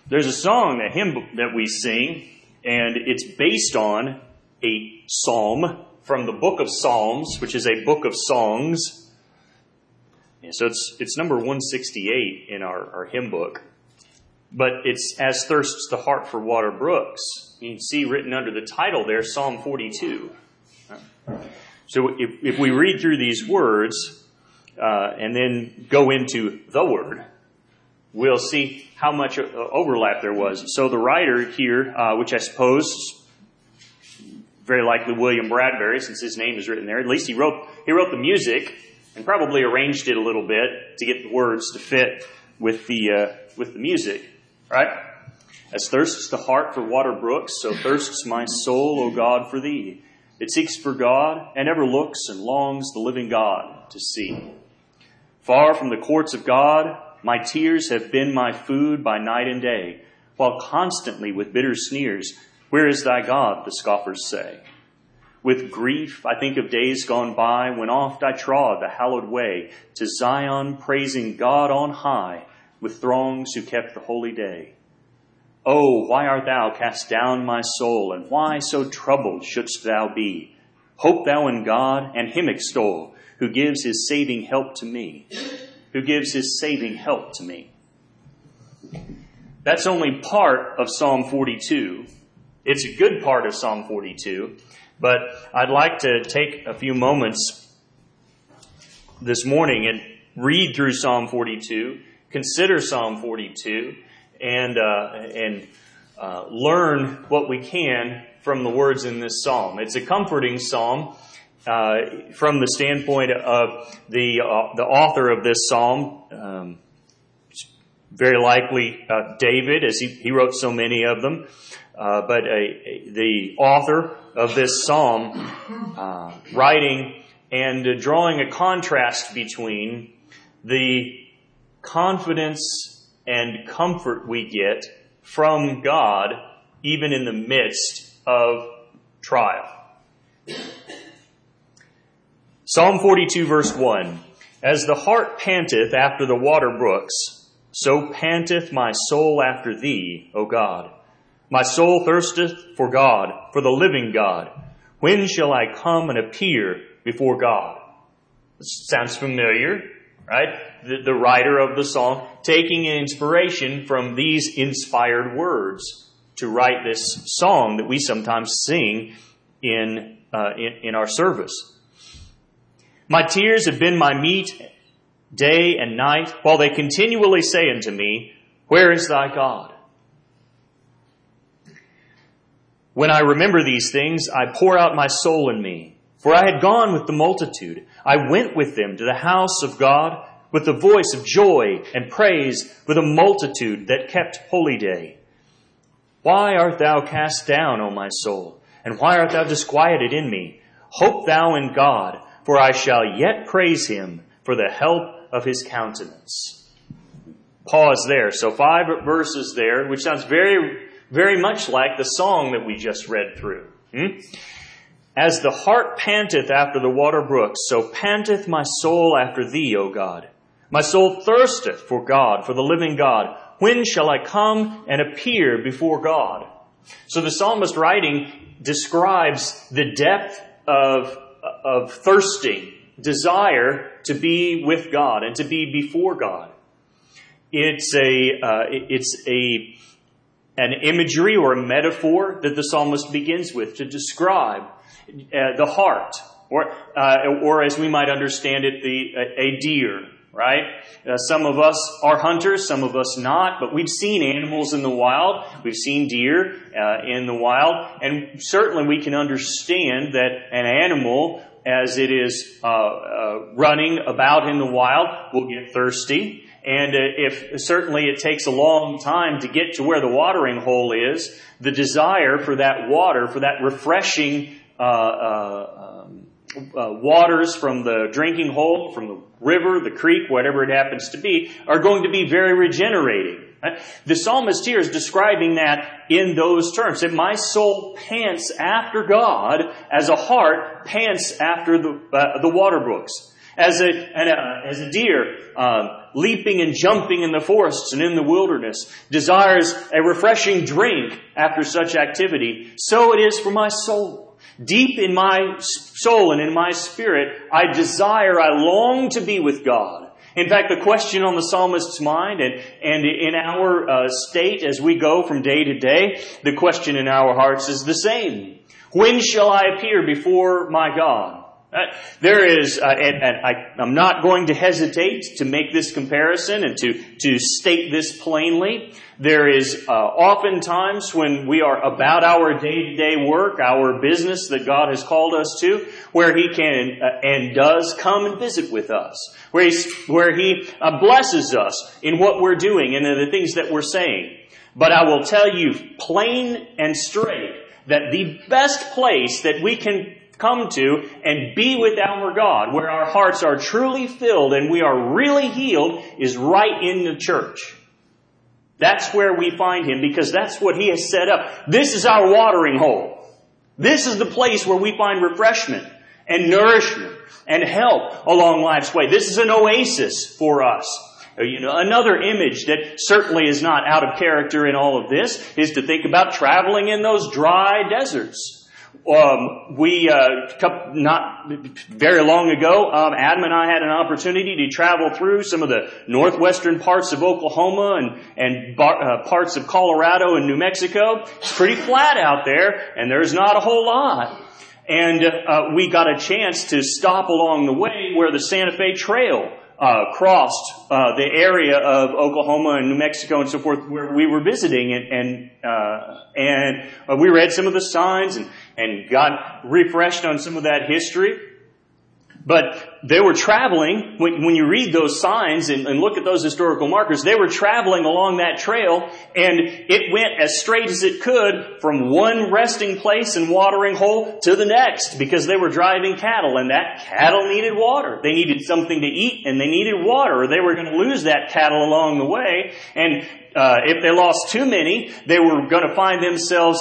There's a song, a hymn that we sing, and it's based on a psalm from the book of Psalms, which is a book of songs. And so it's number 168 in our hymn book. But it's As Thirsts the Heart for Water Brooks. You can see written under the title there, Psalm 42. So if we read through these words and then go into the word, we'll see how much overlap there was. So the writer here, which I suppose very likely William Bradbury, since his name is written there, at least he wrote the music and probably arranged it a little bit to get the words to fit with the music, right? As thirsts the heart for water brooks, so thirsts my soul, O God, for thee. It seeks for God and ever looks and longs the living God to see. Far from the courts of God, my tears have been my food by night and day, while constantly with bitter sneers, where is thy God, the scoffers say. With grief I think of days gone by, when oft I trod the hallowed way to Zion, praising God on high, with throngs who kept the holy day. Oh, why art thou cast down, my soul, and why so troubled shouldst thou be? Hope thou in God, and him extol, who gives his saving help to me. Who gives his saving help to me. That's only part of Psalm 42. It's a good part of Psalm 42, but I'd like to take a few moments this morning and read through Psalm 42, consider Psalm 42, and learn what we can from the words in this psalm. It's a comforting psalm from the standpoint of the author of this psalm. Very likely David, as he wrote so many of them. But the author of this psalm writing and drawing a contrast between the confidence and comfort we get from God, even in the midst of trial. Psalm 42, verse 1. As the hart panteth after the water brooks, so panteth my soul after thee, O God. My soul thirsteth for God, for the living God. When shall I come and appear before God? This sounds familiar, right? The writer of the song taking inspiration from these inspired words to write this song that we sometimes sing in our service. My tears have been my meat day and night, while they continually say unto me, where is thy God? When I remember these things, I pour out my soul in me. For I had gone with the multitude. I went with them to the house of God with the voice of joy and praise, with a multitude that kept holy day. Why art thou cast down, O my soul? And why art thou disquieted in me? Hope thou in God, for I shall yet praise him for the help of his countenance. Pause there. So 5 verses there, which sounds very, very much like the song that we just read through. As the hart panteth after the water brooks, so panteth my soul after thee, O God. My soul thirsteth for God, for the living God. When shall I come and appear before God? So the psalmist writing describes the depth of thirsting, desire to be with God and to be before God. It's an imagery or a metaphor that the psalmist begins with to describe the heart, or as we might understand it, a deer, right? Some of us are hunters, some of us not, but we've seen animals in the wild. We've seen deer in the wild, and certainly we can understand that an animal, as it is running about in the wild, will get thirsty. And if certainly it takes a long time to get to where the watering hole is, the desire for that water, for that refreshing waters from the drinking hole, from the river, the creek, whatever it happens to be, are going to be very regenerating. The psalmist here is describing that in those terms, that my soul pants after God as a hart pants after the water brooks. As a deer leaping and jumping in the forests and in the wilderness desires a refreshing drink after such activity, so it is for my soul. Deep in my soul and in my spirit, I long to be with God. In fact, the question on the psalmist's mind and in our state as we go from day to day, the question in our hearts is the same. When shall I appear before my God? I'm not going to hesitate to make this comparison and to state this plainly. There is often times when we are about our day-to-day work, our business that God has called us to, where He can and does come and visit with us, where He blesses us in what we're doing and in the things that we're saying. But I will tell you plain and straight that the best place that we can come to and be with our God, where our hearts are truly filled and we are really healed, is right in the church. That's where we find Him, because that's what He has set up. This is our watering hole. This is the place where we find refreshment and nourishment and help along life's way. This is an oasis for us. Another image that certainly is not out of character in all of this is to think about traveling in those dry deserts. Not very long ago, Adam and I had an opportunity to travel through some of the northwestern parts of Oklahoma and parts of Colorado and New Mexico. It's pretty flat out there, and there's not a whole lot. And we got a chance to stop along the way where the Santa Fe Trail crossed the area of Oklahoma and New Mexico and so forth, where we were visiting, and we read some of the signs and got refreshed on some of that history. But they were traveling, when you read those signs and look at those historical markers, they were traveling along that trail, and it went as straight as it could from one resting place and watering hole to the next, because they were driving cattle, and that cattle needed water. They needed something to eat, and they needed water, or they were going to lose that cattle along the way. And if they lost too many, they were going to find themselves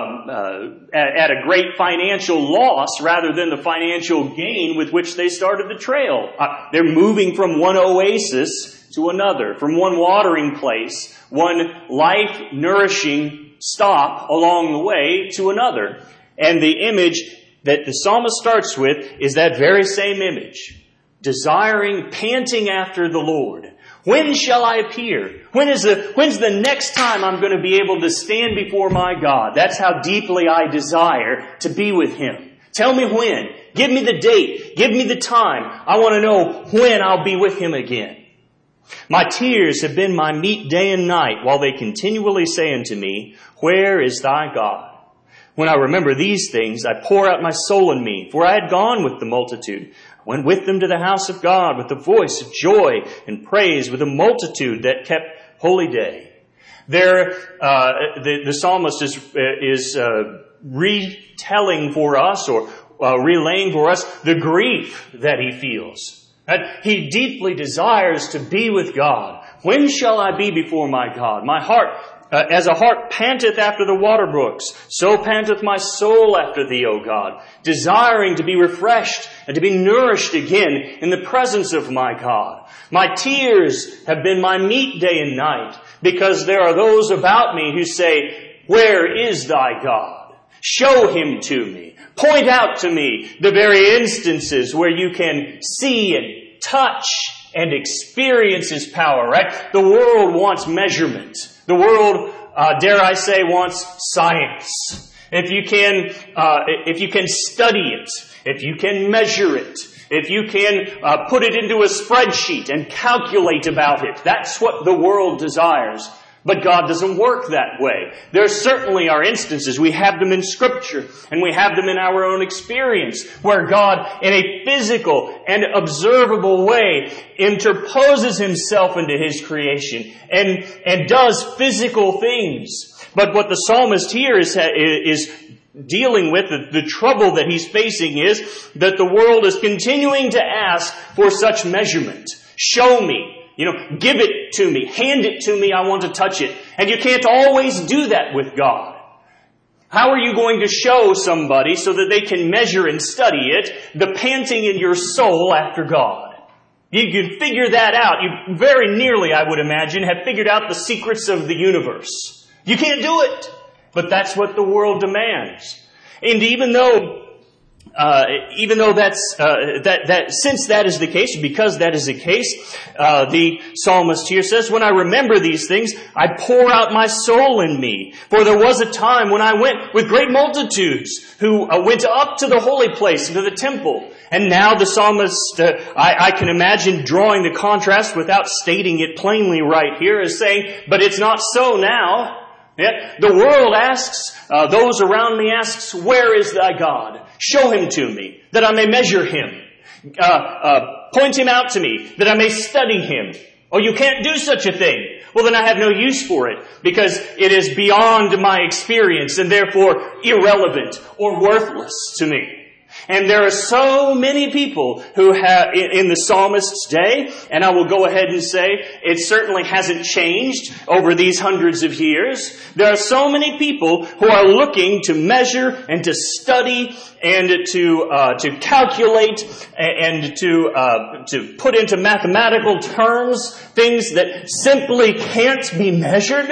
at a great financial loss rather than the financial gain with which they started the trail. They're moving from one oasis to another, from one watering place, one life-nourishing stop along the way to another. And the image that the psalmist starts with is that very same image. Desiring, panting after the Lord. When shall I appear? When's the next time I'm going to be able to stand before my God? That's how deeply I desire to be with Him. Tell me when. Give me the date. Give me the time. I want to know when I'll be with Him again. My tears have been my meat day and night, while they continually say unto me, Where is thy God? When I remember these things, I pour out my soul in me, for I had gone with the multitude. Went with them to the house of God with the voice of joy and praise, with a multitude that kept holy day. There, the psalmist is retelling for us, or relaying for us, the grief that he feels. That he deeply desires to be with God. When shall I be before my God? My heart, as a hart panteth after the water brooks, so panteth my soul after thee, O God, desiring to be refreshed and to be nourished again in the presence of my God. My tears have been my meat day and night, because there are those about me who say, Where is thy God? Show Him to me. Point out to me the very instances where you can see and touch and experience His power, right? The world wants measurement. The world, dare I say, wants science. If you can study it, if you can measure it, if you can put it into a spreadsheet and calculate about it, that's what the world desires. But God doesn't work that way. There certainly are instances, we have them in Scripture, and we have them in our own experience, where God, in a physical and observable way, interposes Himself into His creation and does physical things. But what the psalmist here is dealing with, the trouble that he's facing, is that the world is continuing to ask for such measurement. Show me. Give it to me. Hand it to me. I want to touch it. And you can't always do that with God. How are you going to show somebody so that they can measure and study it, the panting in your soul after God? You can figure that out. You very nearly, I would imagine, have figured out the secrets of the universe. You can't do it. But that's what the world demands. And even though since that is the case, because that is the case, the psalmist here says, when I remember these things, I pour out my soul in me. For there was a time when I went with great multitudes who went up to the holy place, to the temple. And now the psalmist, I can imagine drawing the contrast without stating it plainly right here, is saying, but it's not so now. Yet the world asks, those around me asks, where is thy God? Show him to me, that I may measure him. Point him out to me, that I may study him. Oh, you can't do such a thing. Well, then I have no use for it, because it is beyond my experience and therefore irrelevant or worthless to me. And there are so many people who have, in the psalmist's day, and I will go ahead and say it certainly hasn't changed over these hundreds of years. There are so many people who are looking to measure and to study and to calculate and to put into mathematical terms things that simply can't be measured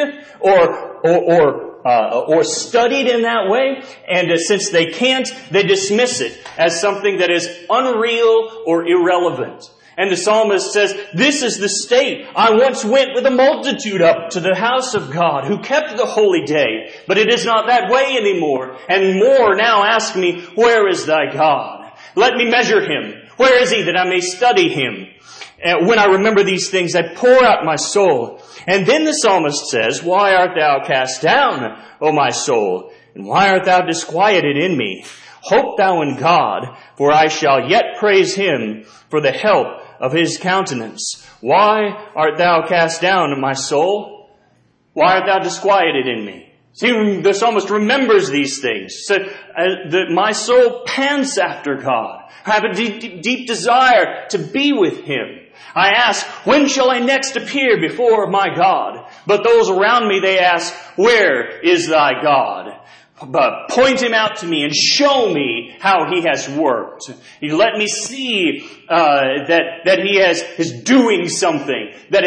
or studied in that way, and since they can't, they dismiss it as something that is unreal or irrelevant. And the psalmist says, this is the state. I once went with a multitude up to the house of God who kept the holy day, but it is not that way anymore. And more now ask me, where is thy God? Let me measure him. Where is he that I may study him? And when I remember these things, I pour out my soul. And then the psalmist says, why art thou cast down, O my soul? And why art thou disquieted in me? Hope thou in God, for I shall yet praise him for the help of his countenance. Why art thou cast down, my soul? Why art thou disquieted in me? See, the psalmist remembers these things. So, that my soul pants after God. I have a deep desire to be with him. I ask, when shall I next appear before my God? But those around me, they ask, where is thy God? But point him out to me and show me how he has worked. Let me see that he is doing something that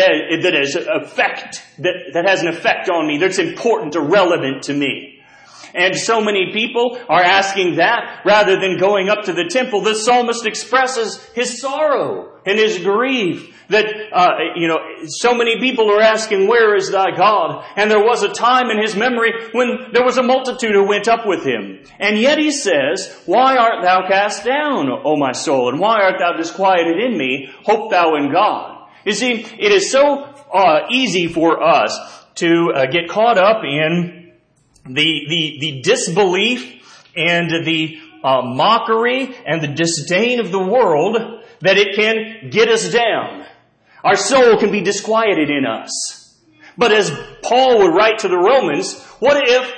has an effect on me, that's important or relevant to me. And so many people are asking that rather than going up to the temple. The psalmist expresses his sorrow and his grief that, so many people are asking, where is thy God? And there was a time in his memory when there was a multitude who went up with him. And yet he says, why art thou cast down, O my soul? And why art thou disquieted in me? Hope thou in God. You see, it is so easy for us to get caught up in the disbelief and the mockery and the disdain of the world that it can get us down. Our soul can be disquieted in us. But as Paul would write to the Romans, what if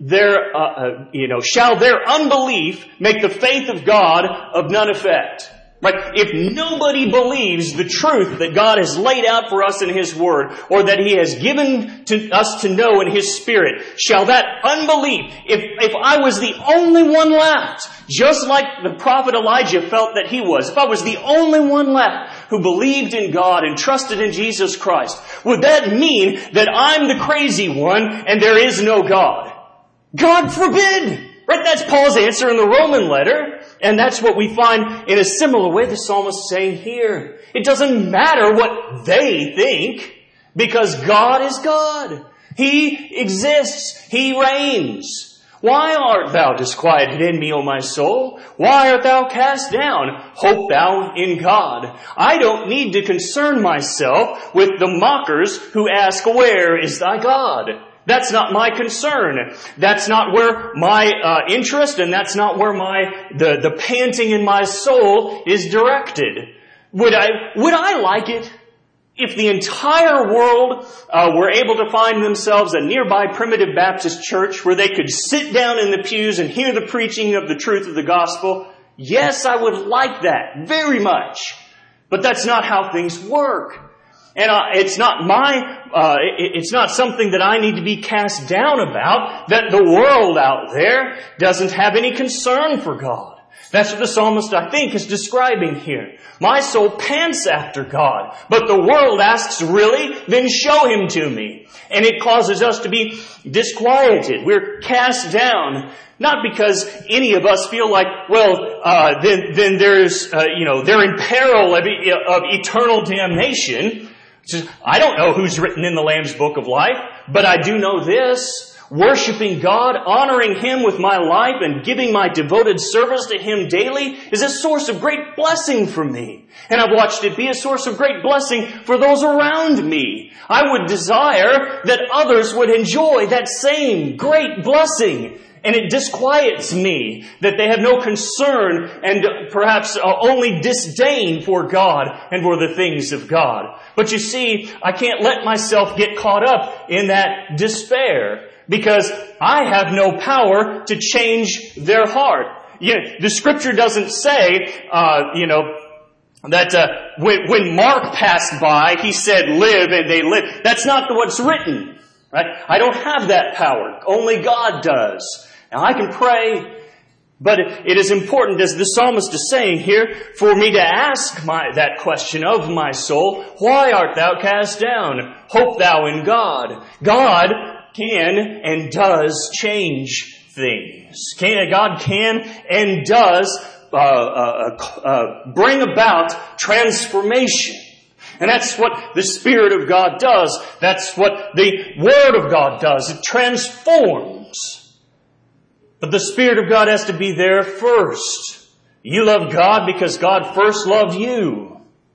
shall their unbelief make the faith of God of none effect? Right? If nobody believes the truth that God has laid out for us in His Word, or that He has given to us to know in His Spirit, shall that unbelief, if I was the only one left, just like the prophet Elijah felt that he was, if I was the only one left who believed in God and trusted in Jesus Christ, would that mean that I'm the crazy one and there is no God? God forbid! Right? That's Paul's answer in the Roman letter. And that's what we find in a similar way the psalmist is saying here. It doesn't matter what they think, because God is God. He exists. He reigns. Why art thou disquieted in me, O my soul? Why art thou cast down? Hope thou in God. I don't need to concern myself with the mockers who ask, where is thy God? That's not my concern. That's not where my interest, and that's not where the panting in my soul is directed. Would I like it if the entire world were able to find themselves a nearby primitive Baptist church where they could sit down in the pews and hear the preaching of the truth of the gospel? Yes, I would like that very much. But that's not how things work. And it's not something that I need to be cast down about, that the world out there doesn't have any concern for God. That's what the psalmist, I think, is describing here. My soul pants after God, but the world asks, really? Then show Him to me. And it causes us to be disquieted. We're cast down, not because any of us feel like, then there's, they're in peril of eternal damnation. I don't know who's written in the Lamb's Book of Life, but I do know this. Worshiping God, honoring Him with my life, and giving my devoted service to Him daily is a source of great blessing for me. And I've watched it be a source of great blessing for those around me. I would desire that others would enjoy that same great blessing. And it disquiets me that they have no concern and perhaps only disdain for God and for the things of God. But you see, I can't let myself get caught up in that despair, because I have no power to change their heart. The Scripture doesn't say, that when Mark passed by, he said, "Live," and they lived. That's not what's written. Right? I don't have that power. Only God does. Now I can pray, but it is important, as the psalmist is saying here, for me to ask that question of my soul, "Why art thou cast down? Hope thou in God." God can and does change things. God can and does bring about transformation. And that's what the Spirit of God does. That's what the Word of God does. It transforms. But the Spirit of God has to be there first. You love God because God first loved you.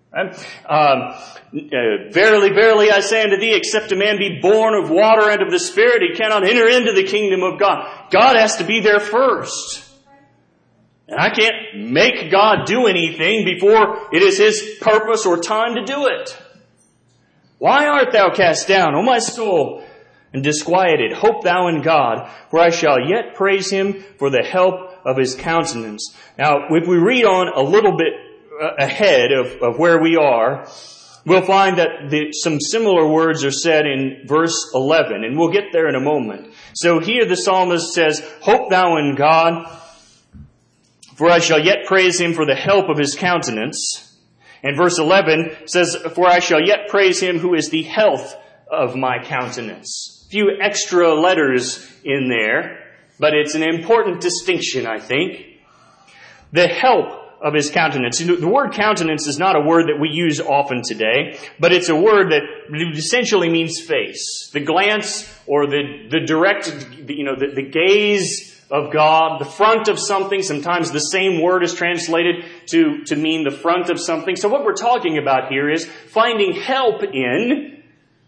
Verily, verily, I say unto thee, except a man be born of water and of the Spirit, he cannot enter into the kingdom of God. God has to be there first. And I can't make God do anything before it is His purpose or time to do it. Why art thou cast down, O my soul, and disquieted? Hope thou in God, for I shall yet praise Him for the help of His countenance. Now, if we read on a little bit ahead of where we are, we'll find that some similar words are said in verse 11, and we'll get there in a moment. So here the psalmist says, "Hope thou in God, for I shall yet praise Him for the help of His countenance." And verse 11 says, "For I shall yet praise Him who is the health of my countenance." A few extra letters in there, but it's an important distinction, I think. The help of His countenance. The word countenance is not a word that we use often today, but it's a word that essentially means face. The glance or the direct, the gaze of God, the front of something. Sometimes the same word is translated to mean the front of something. So what we're talking about here is finding help in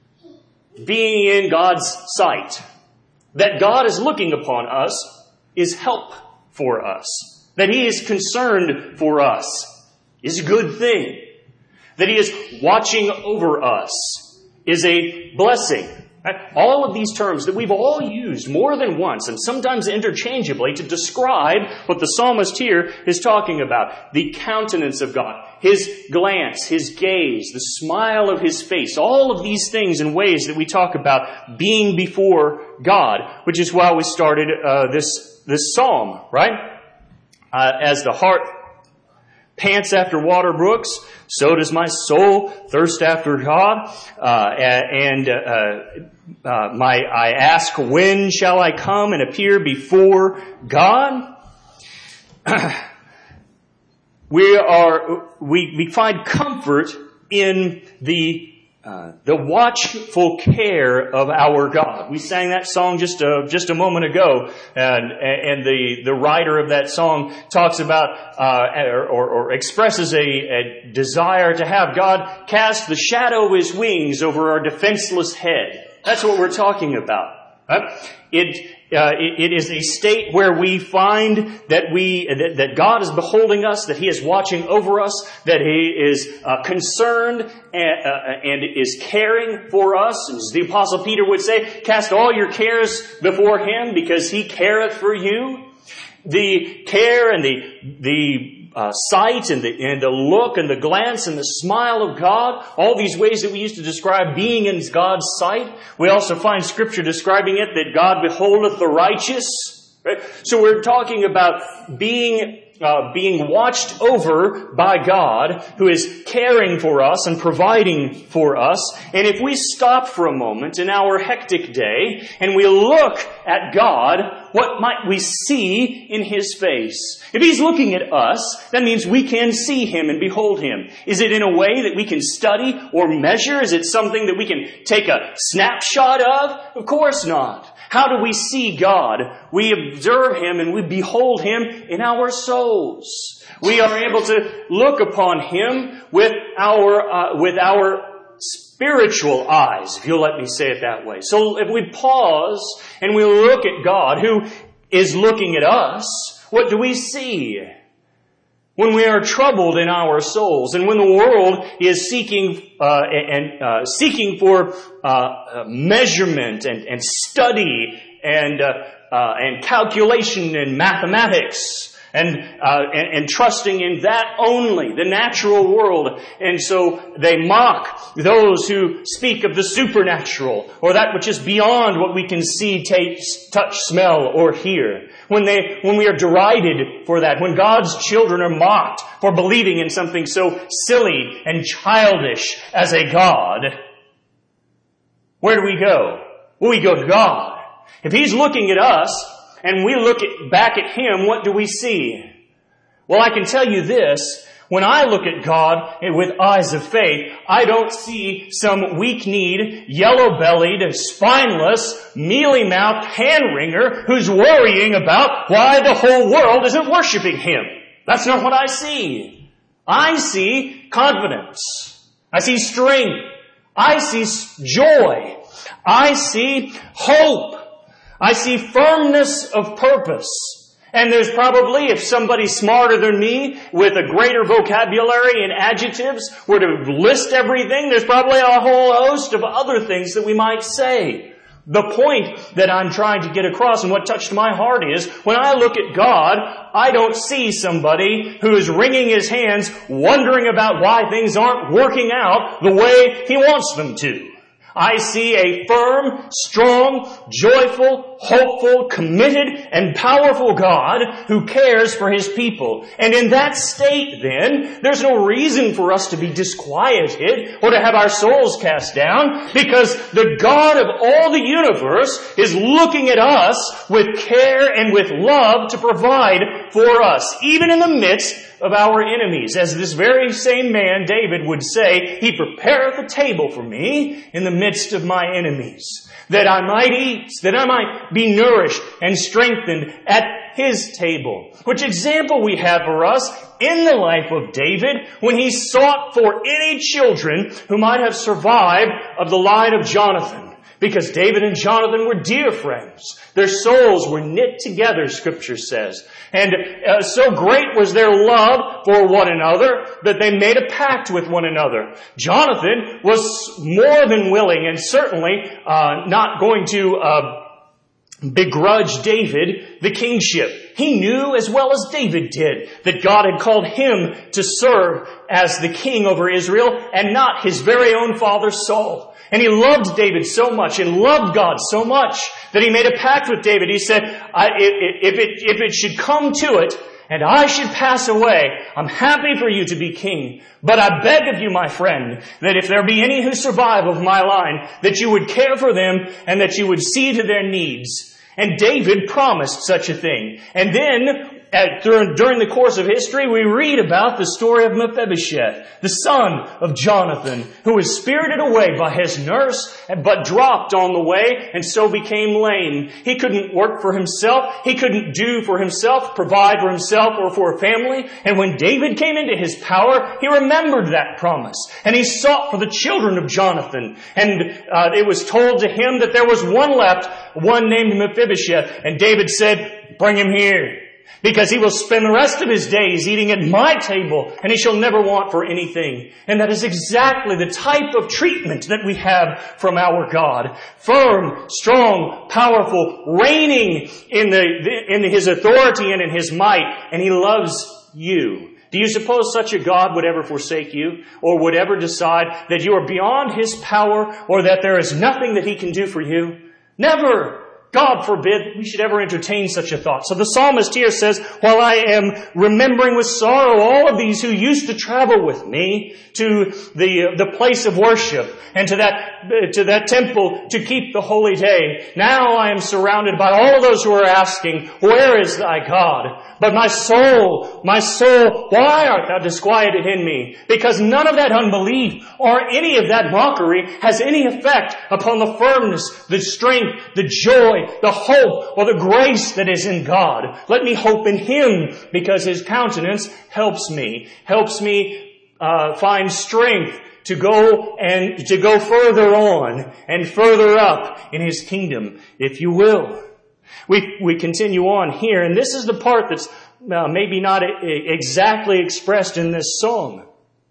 being in God's sight. That God is looking upon us is help for us. That He is concerned for us is a good thing. That He is watching over us is a blessing. All of these terms that we've all used more than once and sometimes interchangeably to describe what the psalmist here is talking about. The countenance of God, His glance, His gaze, the smile of His face, all of these things and ways that we talk about being before God, which is why we started this psalm, right? As the heart pants after water brooks, so does my soul thirst after God. I ask, when shall I come and appear before God? We find comfort in the watchful care of our God. We sang that song just a moment ago, and the writer of that song talks about or expresses a desire to have God cast the shadow of His wings over our defenseless head. That's what we're talking about. It is a state where we find that God is beholding us, that He is watching over us, that He is concerned and is caring for us. As the Apostle Peter would say, cast all your cares before Him because He careth for you. The care and the sight and the look and the glance and the smile of God, all these ways that we used to describe being in God's sight. We also find Scripture describing it that God beholdeth the righteous. Right? So we're talking about being watched over by God, who is caring for us and providing for us. And if we stop for a moment in our hectic day and we look at God, what might we see in His face? If He's looking at us, that means we can see Him and behold Him. Is it in a way that we can study or measure? Is it something that we can take a snapshot of? Of course not. How do we see God? We observe Him and we behold Him in our souls. We are able to look upon Him with our spiritual eyes, if you'll let me say it that way. So if we pause and we look at God, who is looking at us, what do we see? When we are troubled in our souls, and when the world is seeking for measurement and study and calculation and mathematics, and trusting in that only, the natural world. And so they mock those who speak of the supernatural, or that which is beyond what we can see, taste, touch, smell, or hear. When we are derided for that, when God's children are mocked for believing in something so silly and childish as a God, where do we go? Well, we go to God. If He's looking at us, and we look back at Him, what do we see? Well, I can tell you this. When I look at God with eyes of faith, I don't see some weak-kneed, yellow-bellied, spineless, mealy-mouthed hand-wringer who's worrying about why the whole world isn't worshiping Him. That's not what I see. I see confidence. I see strength. I see joy. I see hope. I see firmness of purpose. And there's probably, if somebody smarter than me with a greater vocabulary and adjectives were to list everything, there's probably a whole host of other things that we might say. The point that I'm trying to get across and what touched my heart is, when I look at God, I don't see somebody who is wringing his hands, wondering about why things aren't working out the way He wants them to. I see a firm, strong, joyful, hopeful, committed, and powerful God who cares for His people. And in that state, then, there's no reason for us to be disquieted or to have our souls cast down, because the God of all the universe is looking at us with care and with love to provide for us, even in the midst of our enemies. As this very same man, David, would say, He prepareth a table for me in the midst of my enemies, that I might eat, that I might be nourished and strengthened at His table. Which example we have for us in the life of David when he sought for any children who might have survived of the line of Jonathan. Because David and Jonathan were dear friends. Their souls were knit together, Scripture says. And so great was their love for one another that they made a pact with one another. Jonathan was more than willing and certainly not going to begrudge David the kingship. He knew as well as David did that God had called him to serve as the king over Israel and not his very own father Saul. And he loved David so much and loved God so much that he made a pact with David. He said, if it should come to it and I should pass away, I'm happy for you to be king. But I beg of you, my friend, that if there be any who survive of my line, that you would care for them and that you would see to their needs. And David promised such a thing. And then, during the course of history, we read about the story of Mephibosheth, the son of Jonathan, who was spirited away by his nurse, but dropped on the way, and so became lame. He couldn't work for himself. He couldn't do for himself, provide for himself or for a family. And when David came into his power, he remembered that promise. And he sought for the children of Jonathan. And it was told to him that there was one left, one named Mephibosheth. And David said, bring him here, because he will spend the rest of his days eating at my table, and he shall never want for anything. And that is exactly the type of treatment that we have from our God. Firm, strong, powerful, reigning in His authority and in His might. And He loves you. Do you suppose such a God would ever forsake you, or would ever decide that you are beyond His power, or that there is nothing that He can do for you? Never! God forbid we should ever entertain such a thought. So the psalmist here says, while I am remembering with sorrow all of these who used to travel with me to the place of worship and to that temple to keep the holy day, now I am surrounded by all of those who are asking, where is thy God? But my soul, why art thou disquieted in me? Because none of that unbelief or any of that mockery has any effect upon the firmness, the strength, the joy, the hope, or the grace that is in God. Let me hope in Him, because His countenance helps me find strength to go further on and further up in His kingdom, if you will. We continue on here, and this is the part that's maybe not exactly expressed in this song.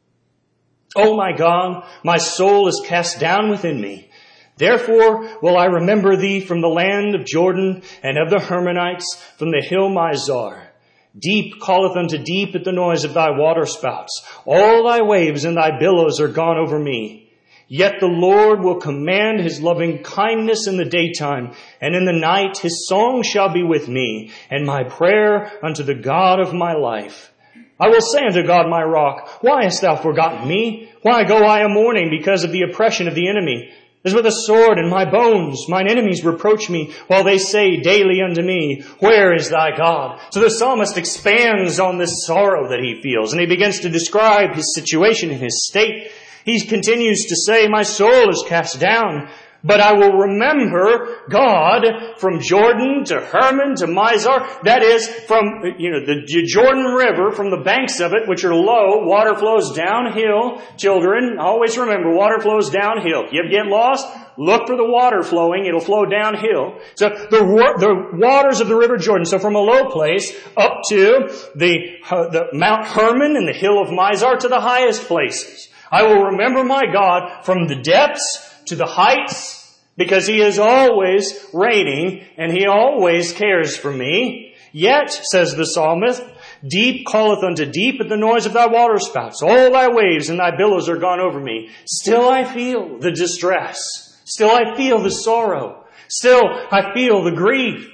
Oh my God, my soul is cast down within me. Therefore will I remember thee from the land of Jordan and of the Hermonites, from the hill Mizar. Deep calleth unto deep at the noise of thy waterspouts. All thy waves and thy billows are gone over me. Yet the Lord will command His loving kindness in the daytime, and in the night His song shall be with me, and my prayer unto the God of my life. I will say unto God my rock, why hast thou forgotten me? Why go I a mourning because of the oppression of the enemy? As with a sword in my bones, mine enemies reproach me, while they say daily unto me, where is thy God? So the psalmist expands on this sorrow that he feels, and he begins to describe his situation and his state. He continues to say, my soul is cast down, but I will remember God from Jordan to Hermon to Mizar. That is from, the Jordan River, from the banks of it, which are low. Water flows downhill. Children, always remember, water flows downhill. You ever get lost? Look for the water flowing. It'll flow downhill. So the waters of the River Jordan. So from a low place up to the Mount Hermon and the hill of Mizar to the highest places. I will remember my God from the depths to the heights, because He is always reigning and He always cares for me. Yet, says the psalmist, deep calleth unto deep at the noise of thy waterspouts. All thy waves and thy billows are gone over me. Still I feel the distress. Still I feel the sorrow. Still I feel the grief.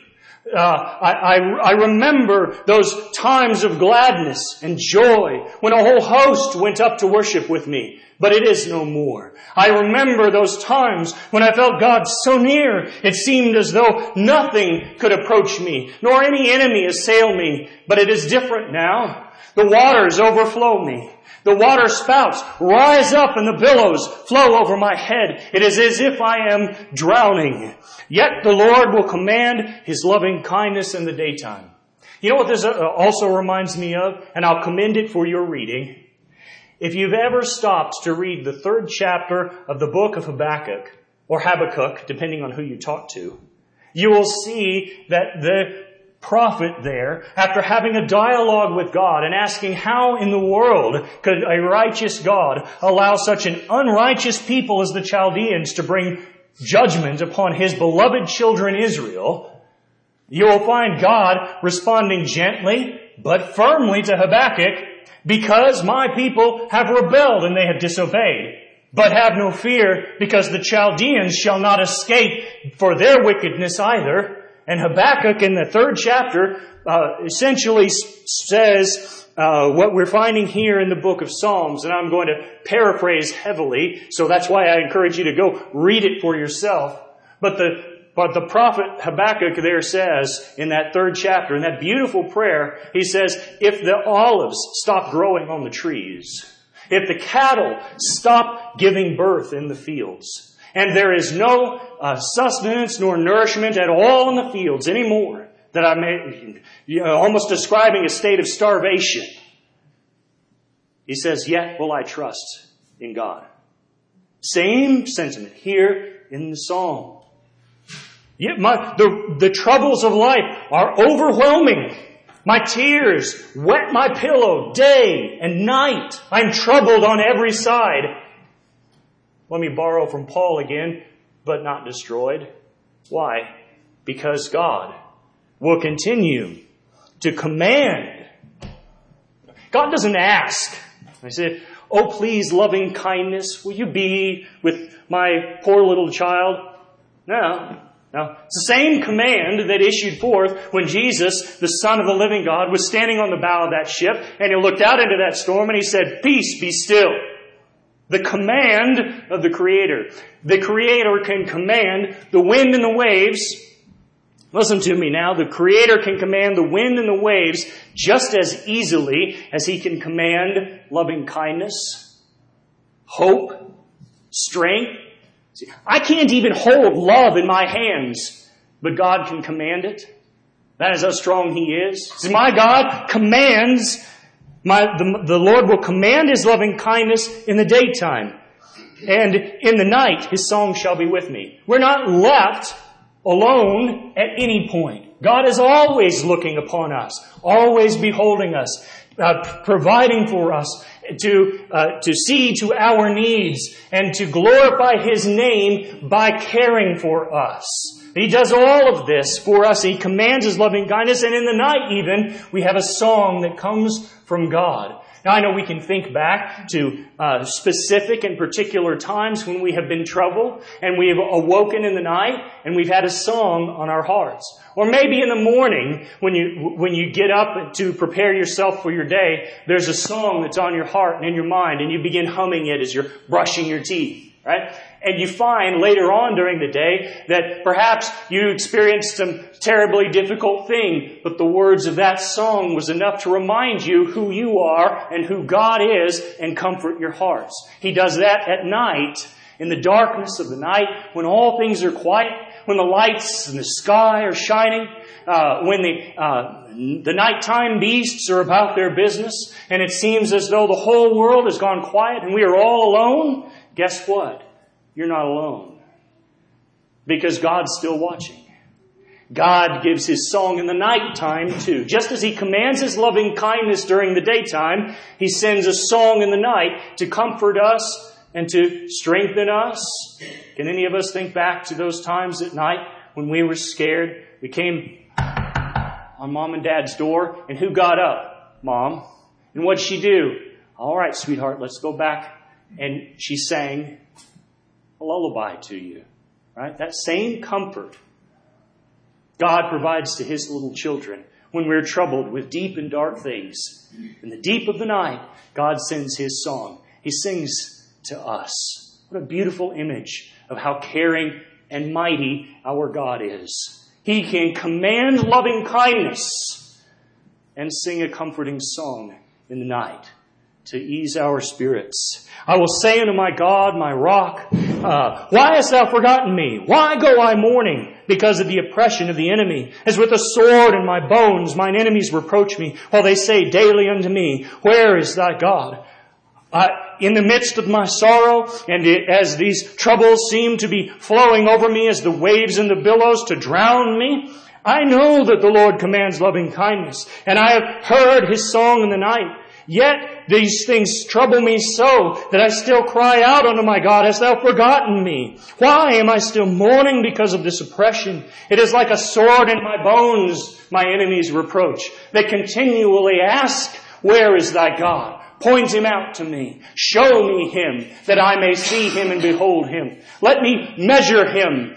I remember those times of gladness and joy when a whole host went up to worship with me, but it is no more. I remember those times when I felt God so near, it seemed as though nothing could approach me, nor any enemy assail me, but it is different now. The waters overflow me. The water spouts rise up and the billows flow over my head. It is as if I am drowning. Yet the Lord will command His loving kindness in the daytime. You know what this also reminds me of? And I'll commend it for your reading. If you've ever stopped to read the 3rd chapter of the book of Habakkuk, or Habakkuk, depending on who you talk to, you will see that the prophet there, after having a dialogue with God and asking how in the world could a righteous God allow such an unrighteous people as the Chaldeans to bring judgment upon His beloved children Israel, you will find God responding gently but firmly to Habakkuk, because my people have rebelled and they have disobeyed. But have no fear, because the Chaldeans shall not escape for their wickedness either. And Habakkuk in the 3rd chapter essentially says what we're finding here in the book of Psalms. And I'm going to paraphrase heavily, so that's why I encourage you to go read it for yourself. But the prophet Habakkuk there says in that 3rd chapter, in that beautiful prayer, he says, if the olives stop growing on the trees, if the cattle stop giving birth in the fields, and there is no sustenance nor nourishment at all in the fields anymore, that I may, almost describing a state of starvation, he says, yet will I trust in God. Same sentiment here in the psalm. Yet the troubles of life are overwhelming. My tears wet my pillow day and night. I'm troubled on every side. Let me borrow from Paul again, but not destroyed. Why? Because God will continue to command God doesn't ask. I say, oh, please, loving kindness, will you be with my poor little child? No. It's the same command that issued forth when Jesus, the Son of the living God, was standing on the bow of that ship, and He looked out into that storm and He said, peace, be still. The command of the Creator. The Creator can command the wind and the waves. Listen to me now. The Creator can command the wind and the waves just as easily as He can command loving kindness, hope, strength. See, I can't even hold love in my hands, but God can command it. That is how strong He is. See, my God commands, the Lord will command His loving kindness in the daytime. And in the night, His song shall be with me. We're not left alone at any point. God is always looking upon us, always beholding us, providing for us, to see to our needs and to glorify His name by caring for us. He does all of this for us. He commands His loving kindness, and in the night even, we have a song that comes from God. Now, I know we can think back to specific and particular times when we have been troubled and we have awoken in the night and we've had a song on our hearts. Or maybe in the morning when you get up to prepare yourself for your day, there's a song that's on your heart and in your mind and you begin humming it as you're brushing your teeth, right? And you find later on during the day that perhaps you experienced some terribly difficult thing, but the words of that song was enough to remind you who you are and who God is and comfort your hearts. He does that at night, in the darkness of the night, when all things are quiet, when the lights in the sky are shining, when the nighttime beasts are about their business, and it seems as though the whole world has gone quiet and we are all alone. Guess what? You're not alone. Because God's still watching. God gives His song in the nighttime too. Just as He commands His loving kindness during the daytime, He sends a song in the night to comfort us and to strengthen us. Can any of us think back to those times at night when we were scared? We came on Mom and Dad's door, and who got up? Mom. And what'd she do? All right, sweetheart, let's go back. And she sang a lullaby to you, right? That same comfort God provides to His little children when we're troubled with deep and dark things. In the deep of the night, God sends His song. He sings to us. What a beautiful image of how caring and mighty our God is. He can command loving kindness and sing a comforting song in the night to ease our spirits. I will say unto my God, my rock, why hast thou forgotten me? Why go I mourning because of the oppression of the enemy? As with a sword in my bones, mine enemies reproach me, while they say daily unto me, where is thy God? In the midst of my sorrow, and as these troubles seem to be flowing over me as the waves and the billows to drown me, I know that the Lord commands loving kindness, and I have heard His song in the night. Yet these things trouble me so that I still cry out unto my God, hast thou forgotten me? Why am I still mourning because of this oppression? It is like a sword in my bones, my enemies reproach. They continually ask, where is thy God? Point Him out to me. Show me Him, that I may see Him and behold Him. Let me measure Him.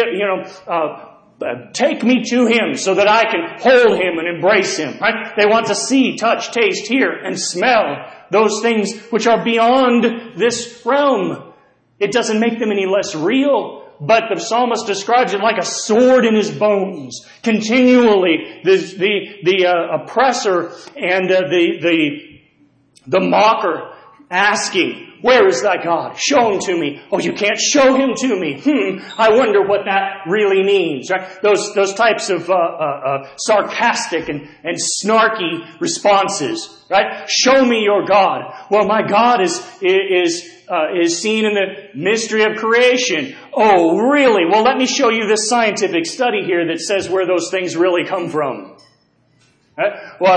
Take me to Him so that I can hold Him and embrace Him. Right? They want to see, touch, taste, hear, and smell those things which are beyond this realm. It doesn't make them any less real, but the psalmist describes it like a sword in his bones. Continually, the oppressor and the mocker asking, where is thy God? Show Him to me. Oh, you can't show Him to me. I wonder what that really means. Right? Those types of sarcastic and snarky responses. Right? Show me your God. Well, my God is seen in the mystery of creation. Oh, really? Well, let me show you this scientific study here that says where those things really come from. Well,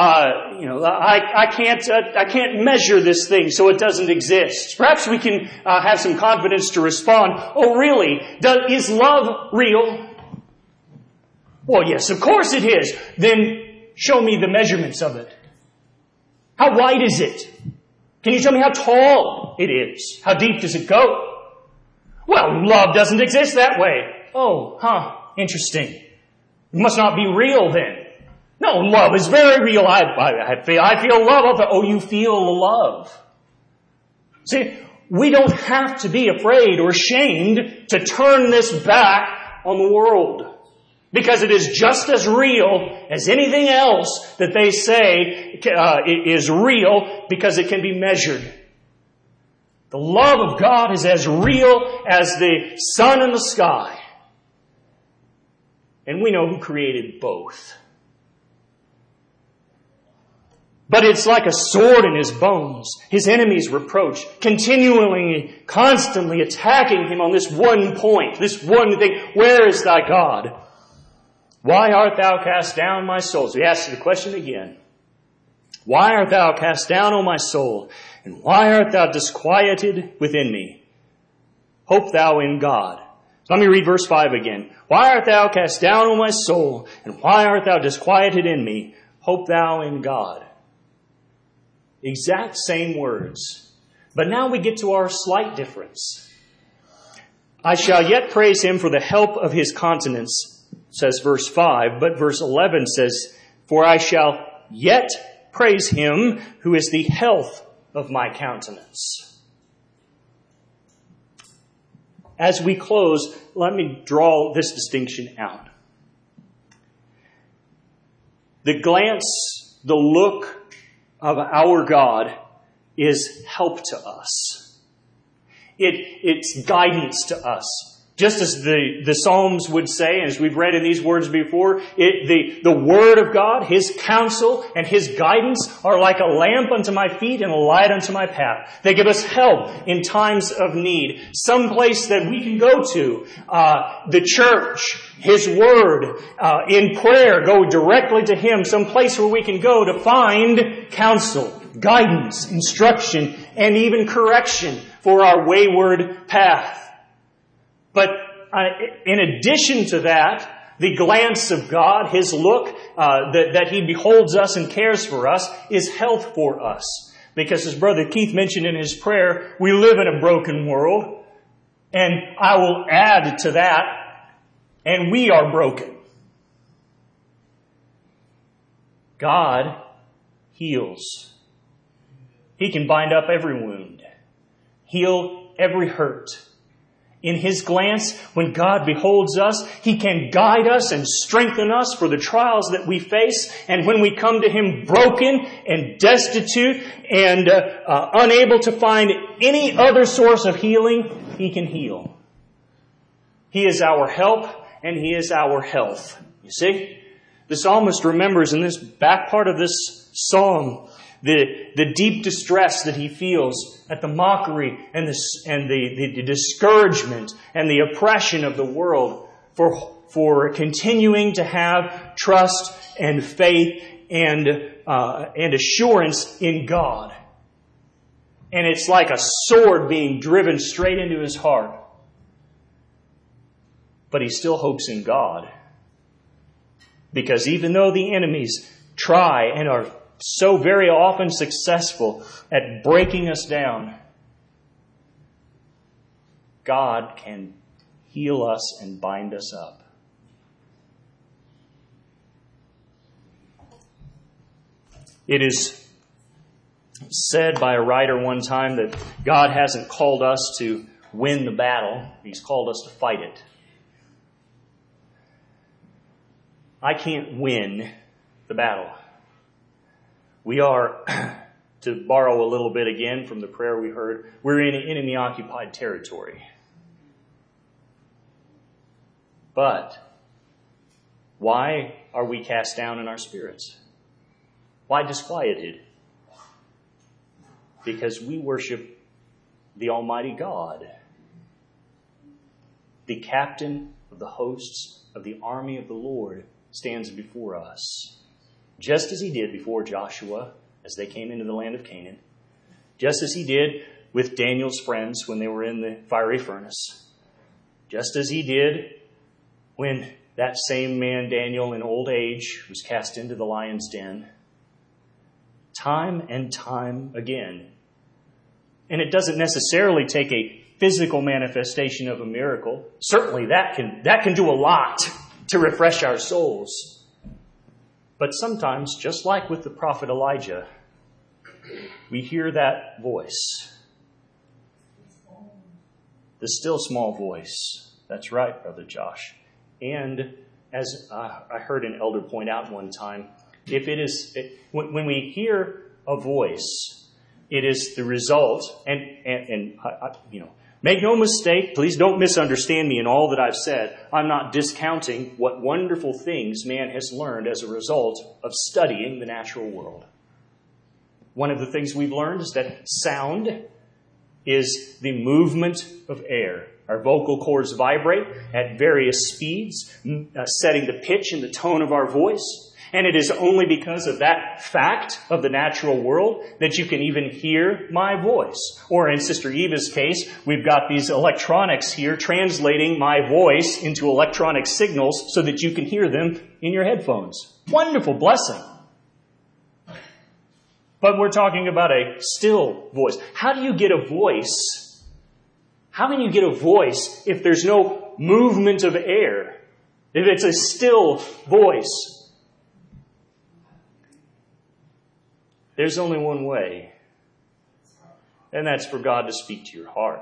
I can't measure this thing, so it doesn't exist. Perhaps we can have some confidence to respond. Oh, really? Is love real? Well, yes, of course it is. Then show me the measurements of it. How wide is it? Can you tell me how tall it is? How deep does it go? Well, love doesn't exist that way. Oh, interesting. It must not be real then. No, love is very real. I feel love. Oh, you feel love. See, we don't have to be afraid or ashamed to turn this back on the world. Because it is just as real as anything else that they say is real, because it can be measured. The love of God is as real as the sun and the sky. And we know who created both. But it's like a sword in his bones. His enemies reproach, continually, constantly attacking him on this one point, this one thing. Where is thy God? Why art thou cast down, my soul? So he asks the question again. Why art thou cast down, O my soul? And why art thou disquieted within me? Hope thou in God. So let me read verse 5 again. Why art thou cast down, O my soul? And why art thou disquieted in me? Hope thou in God. Exact same words. But now we get to our slight difference. I shall yet praise him for the help of his countenance, says verse 5. But verse 11 says, for I shall yet praise him who is the health of my countenance. As we close, let me draw this distinction out. The glance, the look of our God is help to us. It's guidance to us. Just as the Psalms would say, and as we've read in these words before, the Word of God, His counsel and His guidance are like a lamp unto my feet and a light unto my path. They give us help in times of need. Some place that we can go to, the church, His Word, in prayer, go directly to Him. Some place where we can go to find counsel, guidance, instruction, and even correction for our wayward path. But in addition to that, the glance of God, His look, that He beholds us and cares for us, is health for us. Because as Brother Keith mentioned in his prayer, we live in a broken world. And I will add to that, and we are broken. God heals. He can bind up every wound, heal every hurt. In His glance, when God beholds us, He can guide us and strengthen us for the trials that we face. And when we come to Him broken and destitute and unable to find any other source of healing, He can heal. He is our help and He is our health. You see? The psalmist remembers in this back part of this psalm the deep distress that he feels at the mockery and the discouragement and the oppression of the world for continuing to have trust and faith and assurance in God. And it's like a sword being driven straight into his heart. But he still hopes in God. Because even though the enemies try and are so very often successful at breaking us down, God can heal us and bind us up. It is said by a writer one time that God hasn't called us to win the battle. He's called us to fight it. I can't win the battle. We are, to borrow a little bit again from the prayer we heard, we're in enemy-occupied territory. But why are we cast down in our spirits? Why disquieted? Because we worship the Almighty God, the captain of the hosts of the army of the Lord stands before us. Just as He did before Joshua as they came into the land of Canaan. Just as He did with Daniel's friends when they were in the fiery furnace. Just as He did when that same man Daniel in old age was cast into the lion's den. time and time again. And it doesn't necessarily take a physical manifestation of a miracle. Certainly that can do a lot to refresh our souls. But sometimes, just like with the prophet Elijah, we hear that voice. The still small voice. That's right, Brother Josh. And as I heard an elder point out one time, when we hear a voice, it is the result, and make no mistake, please don't misunderstand me in all that I've said. I'm not discounting what wonderful things man has learned as a result of studying the natural world. One of the things we've learned is that sound is the movement of air. Our vocal cords vibrate at various speeds, setting the pitch and the tone of our voice. And it is only because of that fact of the natural world that you can even hear my voice. Or in Sister Eva's case, we've got these electronics here translating my voice into electronic signals so that you can hear them in your headphones. Wonderful blessing. But we're talking about a still voice. How do you get a voice? How can you get a voice if there's no movement of air? If it's a still voice? There's only one way, and that's for God to speak to your heart.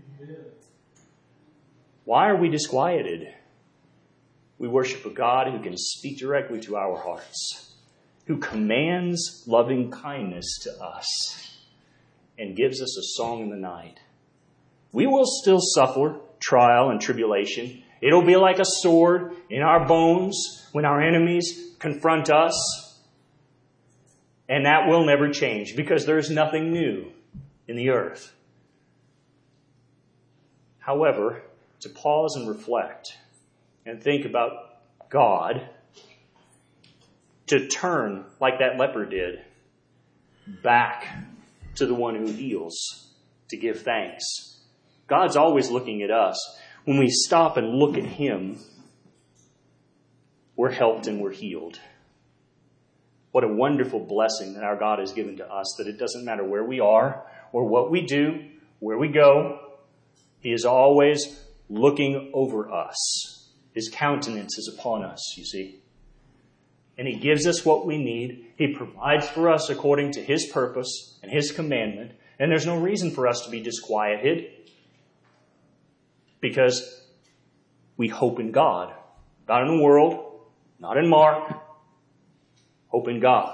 Why are we disquieted? We worship a God who can speak directly to our hearts, who commands loving kindness to us and gives us a song in the night. We will still suffer trial and tribulation. It'll be like a sword in our bones when our enemies confront us. And that will never change because there is nothing new in the earth. However, to pause and reflect and think about God, to turn like that leper did back to the one who heals, to give thanks. God's always looking at us. When we stop and look at Him, we're helped and we're healed. What a wonderful blessing that our God has given to us, that it doesn't matter where we are or what we do, where we go. He is always looking over us. His countenance is upon us, you see. And He gives us what we need. He provides for us according to His purpose and His commandment. And there's no reason for us to be disquieted because we hope in God. Not in the world, not in Mark. Hope in God.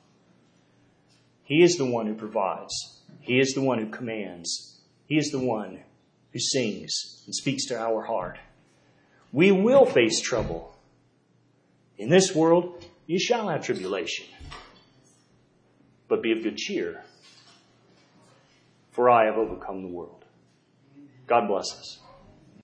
He is the one who provides. He is the one who commands. He is the one who sings and speaks to our heart. We will face trouble. In this world, you shall have tribulation. But be of good cheer, for I have overcome the world. God bless us.